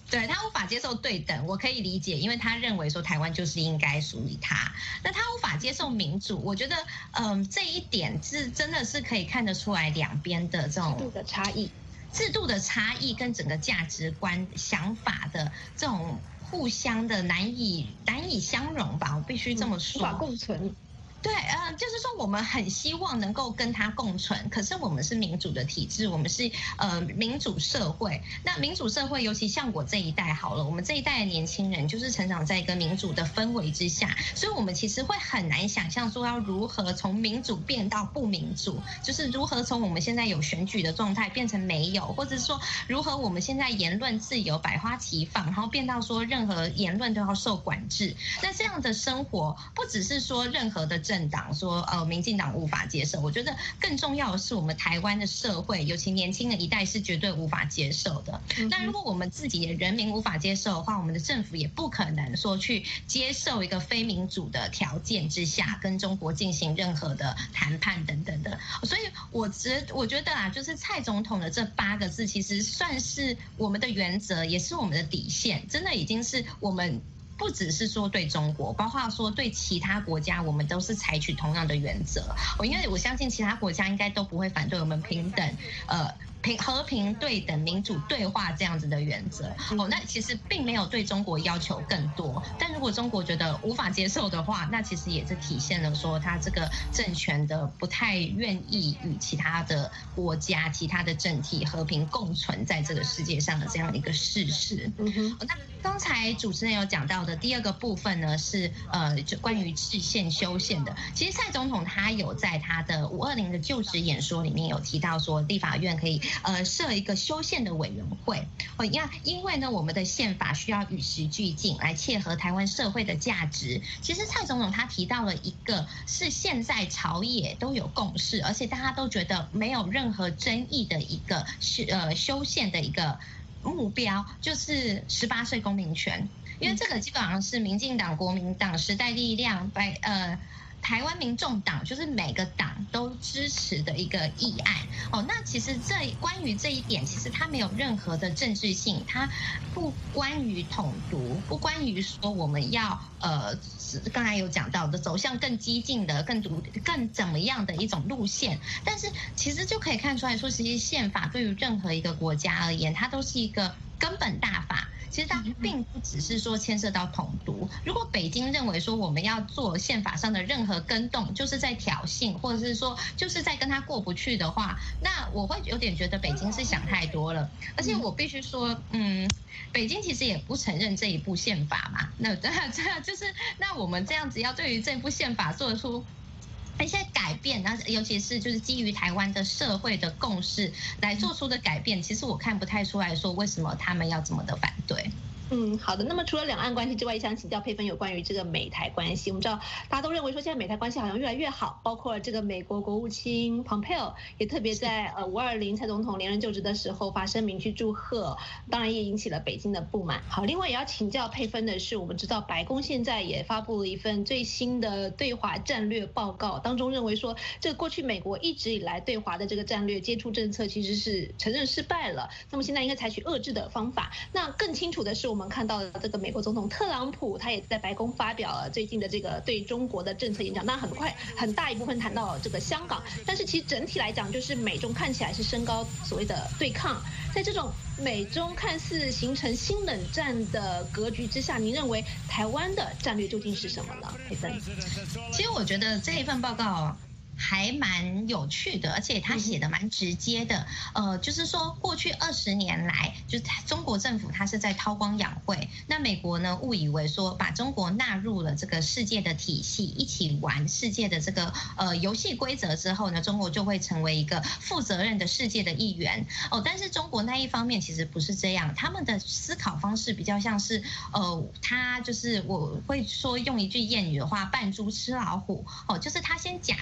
对，他无法接受对等，我可以理解，因为他认为说台湾就是应该属于他。那他无法接受民主，我觉得，嗯、呃，这一点是真的是可以看得出来两边的这种制度的差异， 制度的差异跟整个价值观、想法的这种互相的难以难以相容吧，我必须这么说， 无法共存。 对，呃，就是说我们很希望能够跟它共存，可是我们是民主的体制，我们是呃民主社会。那民主社会，尤其像我这一代好了，我们这一代的年轻人就是成长在一个民主的氛围之下，所以我们其实会很难想象说要如何从民主变到不民主，就是如何从我们现在有选举的状态变成没有，或者说如何我们现在言论自由百花齐放，然后变到说任何言论都要受管制。那这样的生活，不只是说任何的政党说呃民进党无法接受，我觉得更重要的是我们台湾的社会，尤其年轻的一代是绝对无法接受的。嗯、那如果我们自己的人民无法接受的话，我们的政府也不可能说去接受一个非民主的条件之下跟中国进行任何的谈判等等的。所以我觉我觉得啊，就是蔡总统的这八个字，其实算是我们的原则，也是我们的底线，真的已经是我们。不只是说对中国，包括说对其他国家，我们都是采取同样的原则。我因为我相信其他国家应该都不会反对我们平等，呃。平和平对等民主对话这样子的原则哦，那其实并没有对中国要求更多，但如果中国觉得无法接受的话，那其实也是体现了说他这个政权的不太愿意与其他的国家、其他的政体和平共存在这个世界上的这样一个事实。嗯哼，那刚才主持人有讲到的第二个部分呢，是呃就关于制宪修宪的。其实蔡总统他有在他的五二零的就职演说里面有提到说，立法院可以。呃，设一个修宪的委员会哦，那因为呢，我们的宪法需要与时俱进，来切合台湾社会的价值。其实蔡总统他提到了一个是现在朝野都有共识，而且大家都觉得没有任何争议的一个修呃修宪的一个目标，就是十八岁公民权。因为这个基本上是民进党、国民党、时代力量、白呃。台湾民众党就是每个党都支持的一个议案哦。那其实这关于这一点，其实它没有任何的政治性，它不关于统独，不关于说我们要呃刚才有讲到的走向更激进的、更独、更怎么样的一种路线。但是其实就可以看出来说，其实宪法对于任何一个国家而言，它都是一个根本大法。其实它并不只是说牵涉到统独。如果北京认为说我们要做宪法上的任何更动，就是在挑衅，或者是说就是在跟他过不去的话，那我会有点觉得北京是想太多了。而且我必须说，嗯，北京其实也不承认这一部宪法嘛。那这这就是那我们这样子要对于这部宪法做出一些改变，然后尤其是就是基于台湾的社会的共识来做出的改变，其实我看不太出来说为什么他们要这么的反对。 嗯，好的。那么除了两岸关系之外，也想请教佩芬有关于这个美台关系。我们知道大家都认为说现在美台关系好像越来越好，包括这个美国国务卿蓬佩奥也特别在呃五二零蔡总统连任就职的时候发声明去祝贺，当然也引起了北京的不满。好，另外也要请教佩芬的是，我们知道白宫现在也发布了一份最新的对华战略报告，当中认为说这个过去美国一直以来对华的这个战略接触政策其实是承认失败了，那么现在应该采取遏制的方法。那更清楚的是，我们看到的这个美国总统特朗普，他也在白宫发表了最近的这个对中国的政策演讲，当然很快很大一部分谈到了这个香港，但是其实整体来讲，就是美中看起来是升高所谓的对抗。在这种美中看似形成新冷战的格局之下，您认为台湾的战略究竟是什么呢？佩芬， 其实我觉得这一份报告还蛮有趣的，而且他写的蛮直接的。呃，就是说过去二十年来，就是中国政府它是在韬光养晦，那美国呢误以为说把中国纳入了这个世界的体系，一起玩世界的这个呃游戏规则之后呢，中国就会成为一个负责任的世界的一员。哦，但是中国那一方面其实不是这样，他们的思考方式比较像是呃，他就是我会说用一句谚语的话，扮猪吃老虎。哦，就是他先假装自己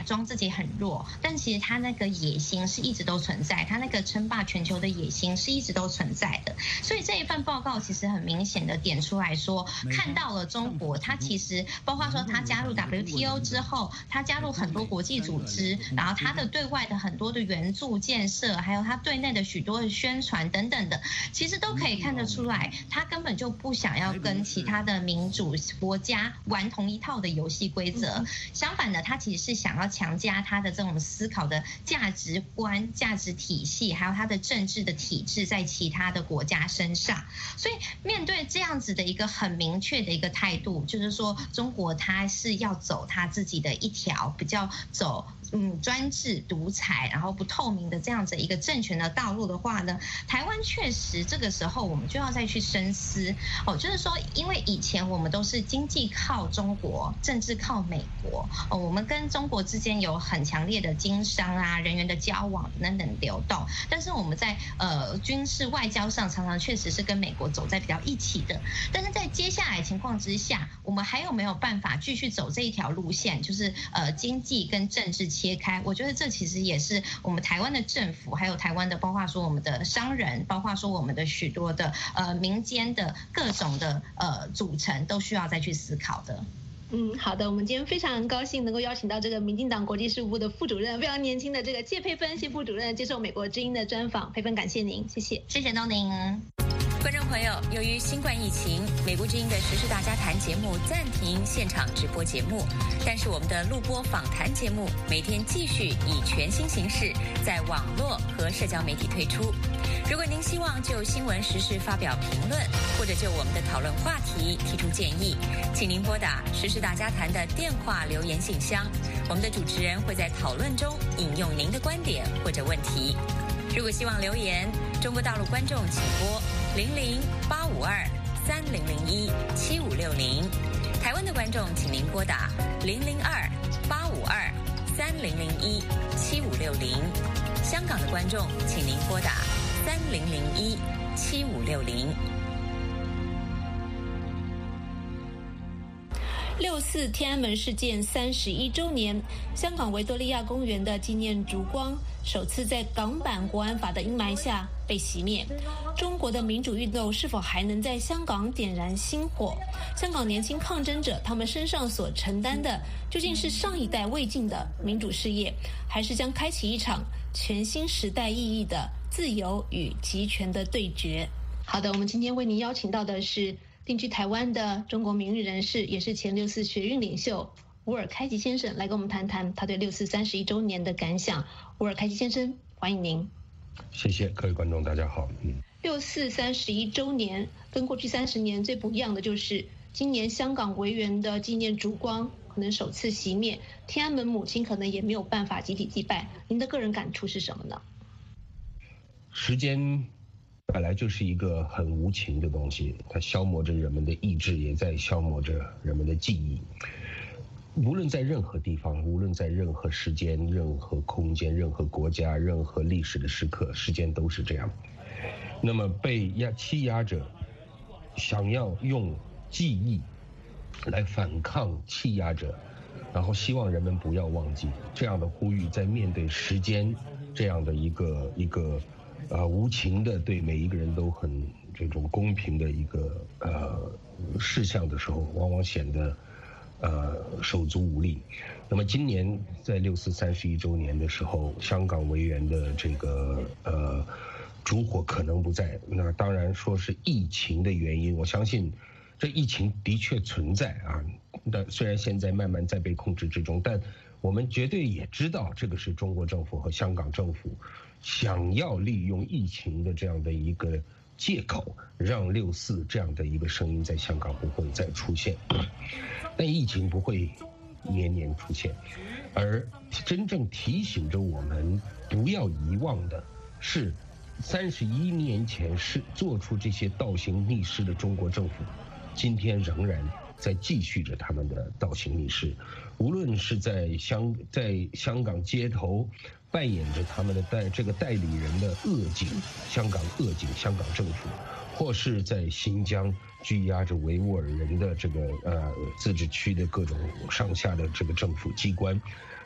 己很弱，但其实他那个野心是一直都存在，他那个称霸全球的野心是一直都存在的。所以这一份报告其实很明显的点出来说，看到了中国，它其实包括说它加入 W T O 之后，它加入很多国际组织，然后它的对外的很多的援助建设，还有它对内的许多的宣传等等的，其实都可以看得出来，它根本就不想要跟其他的民主国家玩同一套的游戏规则。相反的，它其实是想要强加它的这种思考的价值观、价值体系，还有它的政治的体制在其他的国家身上。所以面对这样子的一个很明确的一个态度，就是说中国它是要走它自己的一条比较走嗯专制独裁，然后不透明的这样子一个政权的道路的话呢，台湾确实这个时候我们就要再去深思哦，就是说因为以前我们都是经济靠中国，政治靠美国哦，我们跟中国之间有很强烈的经商啊、人员的交往等等流动，但是我们在呃军事外交上常常确实是跟美国走在比较一起的。但是在接下来情况之下，我们还有没有办法继续走这一条路线，就是呃经济跟政治切开？我觉得这其实也是我们台湾的政府，还有台湾的包括说我们的商人，包括说我们的许多的呃民间的各种的呃组成，都需要再去思考的。 嗯，好的，我们今天非常高兴能够邀请到这个民进党国际事务部的副主任，非常年轻的这个谢佩芬谢副主任接受美国之音的专访。佩芬，感谢您，谢谢， 谢谢东宁。 观众朋友，由于新冠疫情，美国之音的时事大家谈节目暂停现场直播节目，但是我们的录播访谈节目每天继续以全新形式在网络和社交媒体推出。如果您希望就新闻时事发表评论，或者就我们的讨论话题提出建议，请您拨打时事大家谈的电话留言信箱，我们的主持人会在讨论中引用您的观点或者问题。如果希望留言，中国大陆观众请拨零零八五二三零零一七五六零，台湾的观众请您拨打零零二八五二三零零一七五六零，香港的观众请您拨打三零零一七五六零。 六四天安门事件三十一周年，香港维多利亚公园的纪念烛光首次在港版国安法的阴霾下被熄灭。中国的民主运动是否还能在香港点燃星火？香港年轻抗争者他们身上所承担的究竟是上一代未尽的民主事业，还是将开启一场全新时代意义的自由与集权的对决？好的，我们今天为您邀请到的是定居台湾的中国民运人士，也是前六四学运领袖吴尔开吉先生，来跟我们谈谈他对六四三十一周年的感想。吴尔开吉先生，欢迎您。 谢谢各位观众，大家好。嗯， 六四三十一周年跟过去三十年最不一样的就是，今年香港维园的纪念烛光可能首次熄灭，天安门母亲可能也没有办法集体祭拜。您的个人感触是什么呢？ 时间本来就是一个很无情的东西，它消磨着人们的意志，也在消磨着人们的记忆。无论在任何地方，无论在任何时间、任何空间、任何国家、任何历史的时刻，时间都是这样。那么被压欺压着，想要用记忆来反抗欺压者，然后希望人们不要忘记，这样的呼吁，在面对时间这样的一个一个呃无情的对每一个人都很这种公平的一个呃事项的时候，往往显得呃手足无力。那么今年在六四三十一周年的时候，香港维园的这个呃烛火可能不在，那当然说是疫情的原因，我相信这疫情的确存在啊，但虽然现在慢慢在被控制之中，但我们绝对也知道这个是中国政府和香港政府想要利用疫情的这样的一个借口，让六四这样的一个声音在香港不会再出现。但疫情不会年年出现，而真正提醒着我们不要遗忘的是，三十一年前是做出这些倒行逆施的中国政府，今天仍然在继续着他们的倒行逆施。无论是在香在香港街头扮演着他们的代这个代理人的恶警，香港恶警，香港政府，或是在新疆拘押着维吾尔人的这个呃自治区的各种上下的这个政府机关，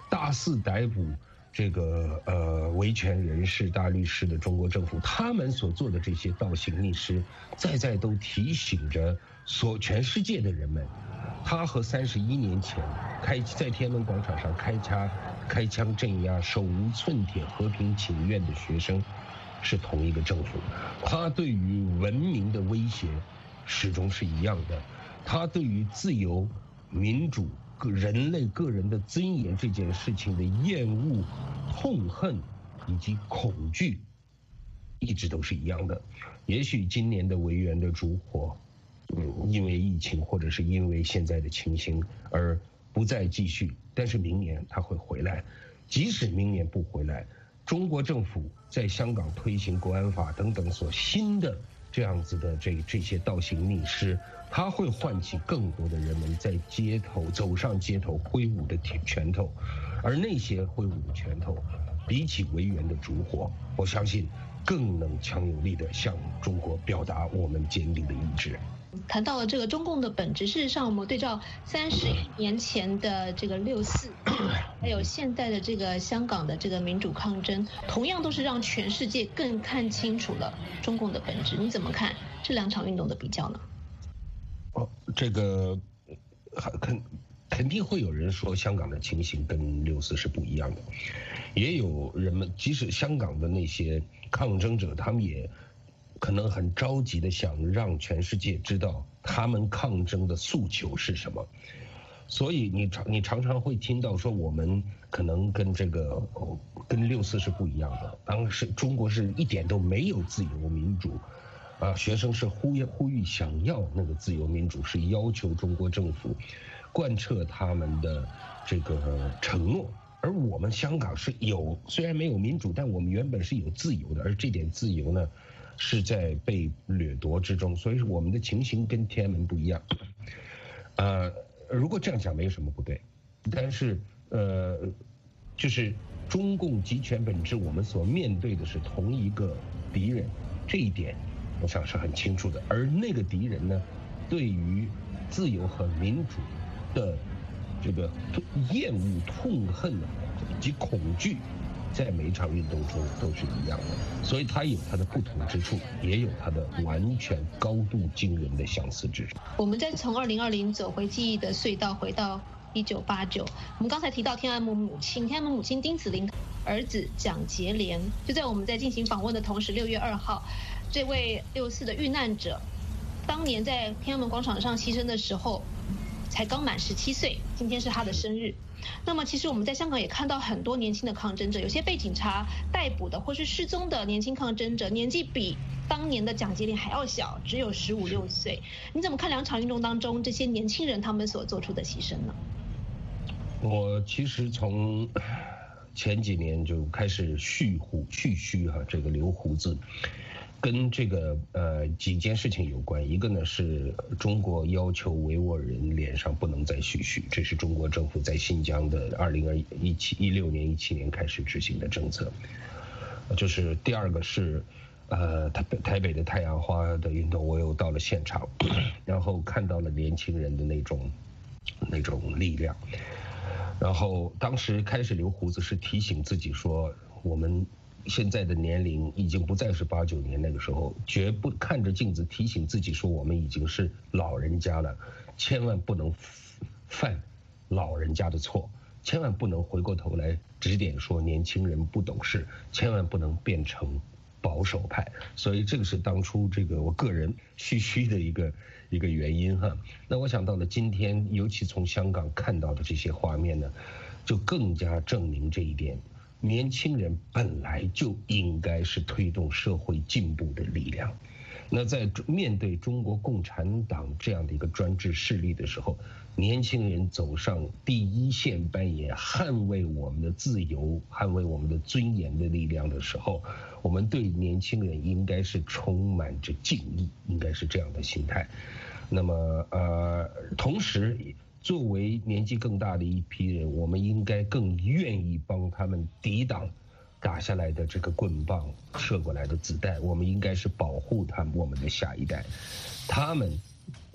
大肆逮捕这个呃维权人士、大律师的中国政府，他们所做的这些倒行逆施，再再都提醒着所全世界的人们，他和三十一年前开在天安门广场上开枪开枪镇压手无寸铁和平请愿的学生是同一个政府，他对于文明的威胁始终是一样的，他对于自由、民主、人类个人的尊严这件事情的厌恶、痛恨以及恐惧，一直都是一样的。也许今年的维园的烛火，嗯，因为疫情或者是因为现在的情形而不再继续，但是明年它会回来。即使明年不回来，中国政府在香港推行国安法等等所新的这样子的这这些倒行逆施，它会唤起更多的人们在街头走上街头挥舞的拳头，而那些挥舞的拳头，比起维园的烛火，我相信更能强有力地向中国表达我们坚定的意志。 谈到了这个中共的本质，事实上我们对照三十一年前的这个六四，还有现在的这个香港的这个民主抗争，同样都是让全世界更看清楚了中共的本质。你怎么看这两场运动的比较呢？ 哦，这个肯肯定会有人说香港的情形跟六四是不一样的，也有人们即使香港的那些抗争者，他们也可能很着急的想让全世界知道他们抗争的诉求是什么，所以你常你常常会听到说我们可能跟这个、哦、跟六四是不一样的，当时中国是一点都没有自由民主，啊，学生是呼吁呼吁想要那个自由民主，是要求中国政府贯彻他们的这个承诺。而我们香港是有，虽然没有民主，但我们原本是有自由的，而这点自由呢是在被掠夺之中，所以我们的情形跟天安门不一样。呃，如果这样讲没有什么不对，但是呃，就是中共集权本质，我们所面对的是同一个敌人，这一点我想是很清楚的。而那个敌人呢，对于自由和民主的这个厌恶、痛恨以及恐惧，在每一场运动中都是一样的，所以它有它的不同之处，也有它的完全高度惊人的相似之处。 我们再从二零二零走回记忆的隧道，回到一九八九。我们刚才提到天安门母亲，天安门母亲丁子霖儿子蒋捷莲，就在我们在进行访问的同时，六月二号，这位六四的遇难者，当年在天安门广场上牺牲的时候，才刚满十七岁，今天是他的生日。那么其实我们在香港也看到很多年轻的抗争者，有些被警察逮捕的或是失踪的年轻抗争者，年纪比当年的蒋捷莲还要小，只有十五六岁。你怎么看两场运动当中这些年轻人他们所做出的牺牲呢？ 我其实从前几年就开始蓄胡蓄须哈，这个留胡子，跟这个呃几件事情有关。一个呢是中国要求维吾尔人脸上不能再蓄须，这是中国政府在新疆的二零二一七一六年一七年开始执行的政策。就是第二个是呃台台北的太阳花的运动，我又到了现场，然后看到了年轻人的那种那种力量。然后当时开始留胡子是提醒自己说，我们现在的年龄已经不再是八九年那个时候，绝不看着镜子提醒自己说我们已经是老人家了，千万不能犯老人家的错，千万不能回过头来指点说年轻人不懂事，千万不能变成保守派。所以这个是当初这个我个人蓄须的一个一个原因哈。那我想到了今天，尤其从香港看到的这些画面呢，就更加证明这一点。年轻人本来就应该是推动社会进步的力量，那在面对中国共产党这样的一个专制势力的时候，年轻人走上第一线扮演捍卫我们的自由、捍卫我们的尊严的力量的时候，我们对年轻人应该是充满着敬意，应该是这样的心态。那么呃，同时作为年纪更大的一批人，我们应该更愿意帮他们抵挡打下来的这个棍棒、射过来的子弹。我们应该是保护他们，我们的下一代。他们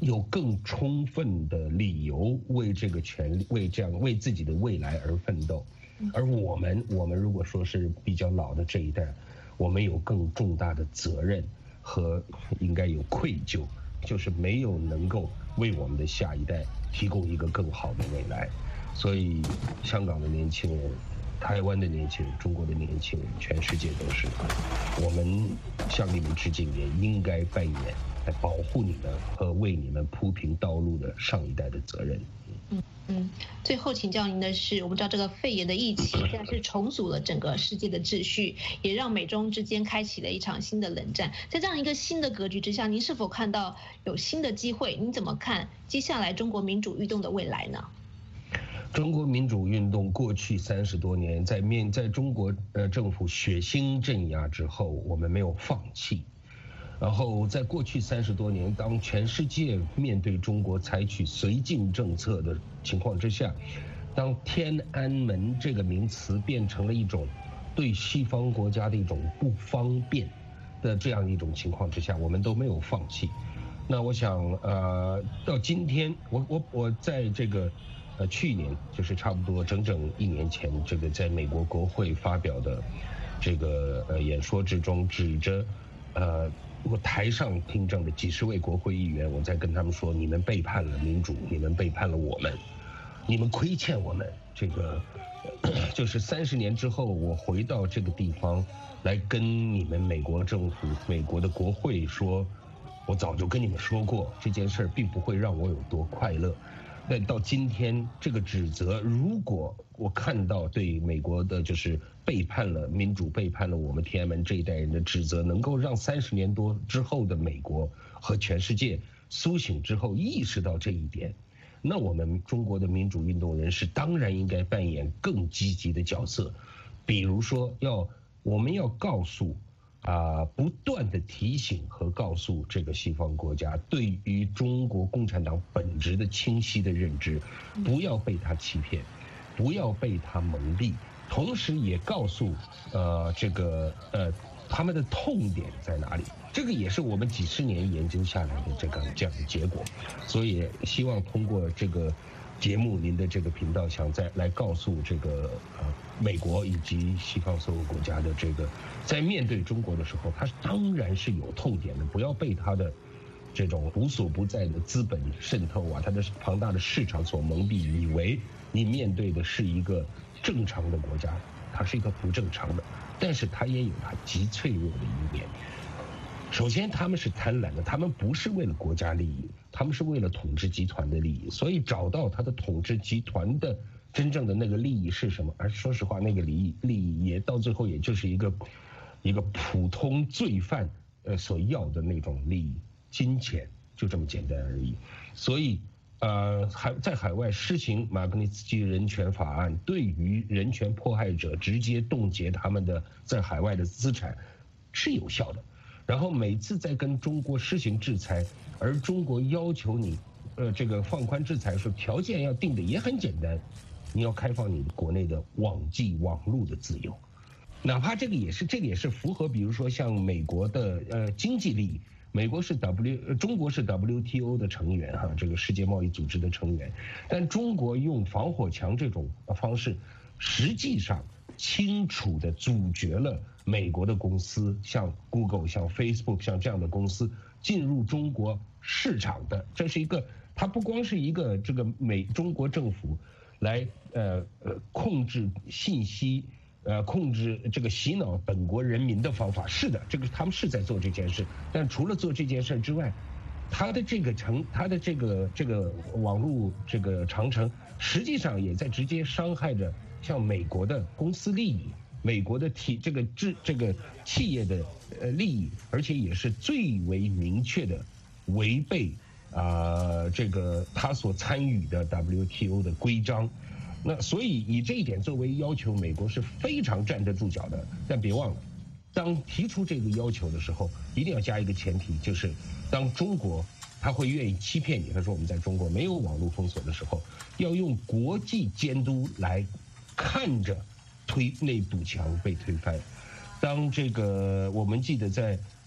有更充分的理由为这个权利、为这样为自己的未来而奋斗。而我们，我们如果说是比较老的这一代，我们有更重大的责任和应该有愧疚，就是没有能够为我们的下一代提供一个更好的未来。所以，香港的年轻人、台湾的年轻人、中国的年轻人，全世界都是，我们向你们致敬，也应该扮演来保护你们和为你们铺平道路的上一代的责任。 嗯嗯，最后请教您的是，我们知道这个肺炎的疫情现在是重组了整个世界的秩序，也让美中之间开启了一场新的冷战。在这样一个新的格局之下，您是否看到有新的机会？您怎么看接下来中国民主运动的未来呢？ 中国民主运动过去三十多年，在面在中国呃政府血腥镇压之后，我们没有放弃。然后在过去三十多年，当全世界面对中国采取绥靖政策的情况之下，当天安门这个名词变成了一种对西方国家的一种不方便的这样一种情况之下，我们都没有放弃。那我想，呃，到今天，我我我在这个呃去年，就是差不多整整一年前，这个在美国国会发表的这个呃演说之中，指着呃。我台上听证的几十位国会议员，我在跟他们说：你们背叛了民主，你们背叛了我们，你们亏欠我们。这个就是三十年之后，我回到这个地方来跟你们美国政府、美国的国会说，我早就跟你们说过，这件事并不会让我有多快乐。但到今天，这个指责，如果我看到对美国的就是背叛了民主、背叛了我们天安门这一代人的指责，能够让三十年多之后的美国和全世界苏醒之后意识到这一点，那我们中国的民主运动人士当然应该扮演更积极的角色，比如说要我们要告诉。啊，不断的提醒和告诉这个西方国家，对于中国共产党本质的清晰的认知，不要被他欺骗，不要被他蒙蔽，同时也告诉呃这个呃他们的痛点在哪里。这个也是我们几十年研究下来的这个这样的结果，所以希望通过这个节目，您的这个频道想再来告诉这个呃美国以及西方所有国家的这个，在面对中国的时候，它当然是有痛点的，不要被它的这种无所不在的资本渗透啊，它的庞大的市场所蒙蔽，以为你面对的是一个正常的国家，它是一个不正常的，但是它也有它极脆弱的一面。首先他们是贪婪的，他们不是为了国家利益，他们是为了统治集团的利益，所以找到他的统治集团的真正的那个利益是什么，而说实话那个利益利益也到最后也就是一个一个普通罪犯呃所要的那种利益，金钱，就这么简单而已。所以呃海在海外施行马格尼茨基人权法案，对于人权迫害者直接冻结他们的在海外的资产是有效的。然后每次在跟中国施行制裁，而中国要求你，呃，这个放宽制裁的时候，条件要定的也很简单，你要开放你国内的网际网络的自由，哪怕这个也是这个也是符合，比如说像美国的呃经济利益，美国是 W， 中国是 W T O 的成员哈，这个世界贸易组织的成员，但中国用防火墙这种方式，实际上清楚地阻绝了美国的公司，像 Google、像 Facebook、像这样的公司进入中国市场的，这是一个，它不光是一个这个美中国政府来呃呃控制信息，呃控制这个洗脑本国人民的方法，是的，这个他们是在做这件事，但除了做这件事之外，它的这个城，它的这个这个网络这个长城，实际上也在直接伤害着像美国的公司利益。美国的体这个制这个企业的呃利益，而且也是最为明确的违背啊、呃、这个他所参与的 W T O 的规章。那所以以这一点作为要求，美国是非常站得住脚的。但别忘了，当提出这个要求的时候，一定要加一个前提，就是当中国他会愿意欺骗你，他说我们在中国没有网络封锁的时候，要用国际监督来看着推那堵墙被推翻。当这个我们记得在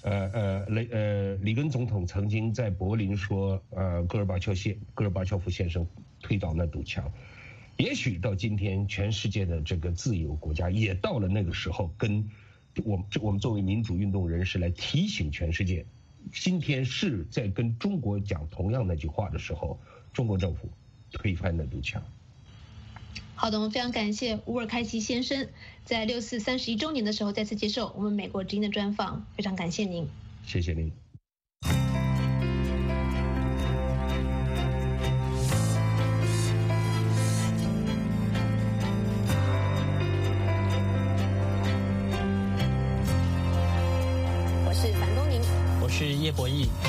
呃呃雷呃里根总统曾经在柏林说，呃戈尔巴乔先戈尔巴乔夫先生推倒那堵墙。也许到今天，全世界的这个自由国家也到了那个时候，跟我们我们作为民主运动人士来提醒全世界，今天是在跟中国讲同样那句话的时候，中国政府推翻那堵墙。 好的，我们非常感谢乌尔开齐先生在六四三十一周年的时候再次接受我们美国之音的专访，非常感谢您。 谢谢您。 我是樊东宁， 我是叶博弈。